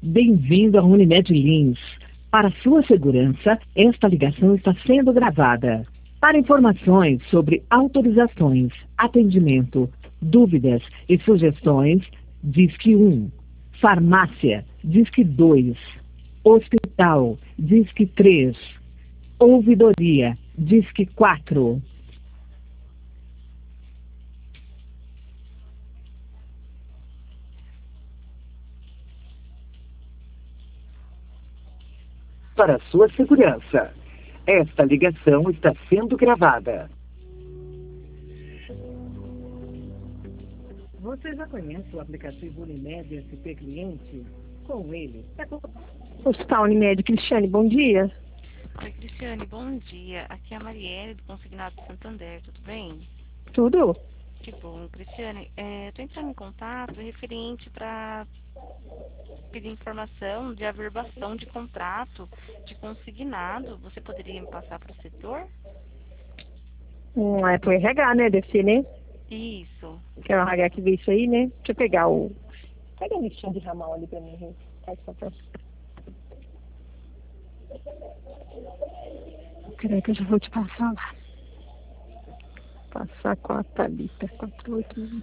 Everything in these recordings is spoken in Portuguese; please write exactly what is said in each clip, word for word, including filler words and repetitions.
Bem-vindo à Unimed Lins. Para sua segurança, esta ligação está sendo gravada. Para informações sobre autorizações, atendimento, dúvidas e sugestões, Disque um. Farmácia, Disque dois. Hospital, Disque três. Ouvidoria, Disque quatro. Para sua segurança, esta ligação está sendo gravada. Você já conhece o aplicativo Unimed S P Cliente? Com ele, é com... Hospital Unimed, Cristiane, bom dia. Oi, Cristiane, bom dia. Aqui é a Marielle, do Consignado de Santander, tudo bem? Tudo? Que bom. Cristiane, estou entrando em contato referente para pedir informação de averbação de contrato de consignado. Você poderia me passar para o setor? Hum, é pro R H, né? Deve ser, né? Isso. Que é o R H que vê isso aí, né? Deixa eu pegar o... Pega a listinha de ramal ali pra mim, gente. Faz favor. Peraí que eu já vou te passar lá. Passar com a Thalita. quatro oito.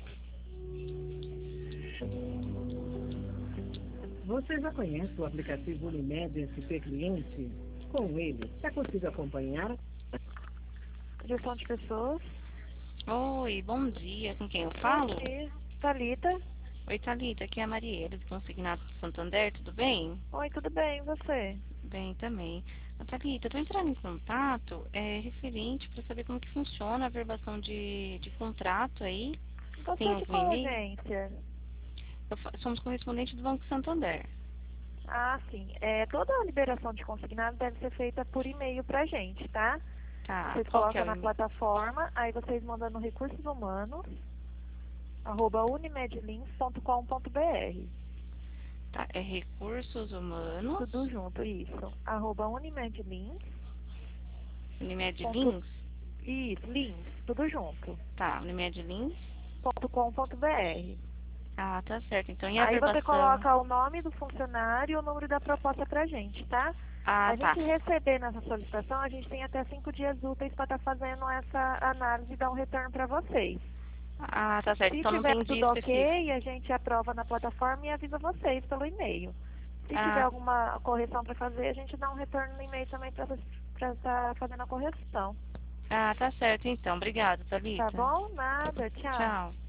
Você já conhece o aplicativo Unimed S P Cliente? Com ele, é possível acompanhar Gestão de pessoas. Oi, bom dia. Com quem eu falo? Bom dia. Thalita. Oi, Thalita. Aqui é a Marielle, do Consignado de Santander, tudo bem? Oi, tudo bem, e você? Bem também. Ô, Thalita, estou entrando em contato é, referente para saber como que funciona a averbação de, de contrato aí. Você Tem de algum qual e-mail? agência? Eu fa- somos correspondentes do Banco Santander. Ah, sim. É, toda a liberação de consignado deve ser feita por e-mail pra gente, tá? Tá, Vocês qual que é colocam o na e-mail? plataforma, aí vocês mandam no recursos humanos, arroba unimedlins ponto com ponto br. Tá, é recursos humanos, Tudo junto, isso. Arroba unimedlins. Unimed ponto- Lins. Isso, lins, tudo junto. Tá, Unimed Lins. Ponto com ponto br. Ah, tá certo. Então, e a Aí você averbação? coloca o nome do funcionário e o número da proposta pra gente, tá? Ah, A tá. gente receber nessa solicitação, a gente tem até cinco dias úteis para estar fazendo essa análise e dar um retorno para vocês. Ah, tá certo. Se Então não tiver tem dia tudo específico. ok, a gente aprova na plataforma e avisa vocês pelo e-mail. Se Ah. tiver alguma correção para fazer, a gente dá um retorno no e-mail também para estar fazendo a correção. Ah, tá certo então. Obrigada, Thalita. Tá bom? Nada. Tchau. Tchau.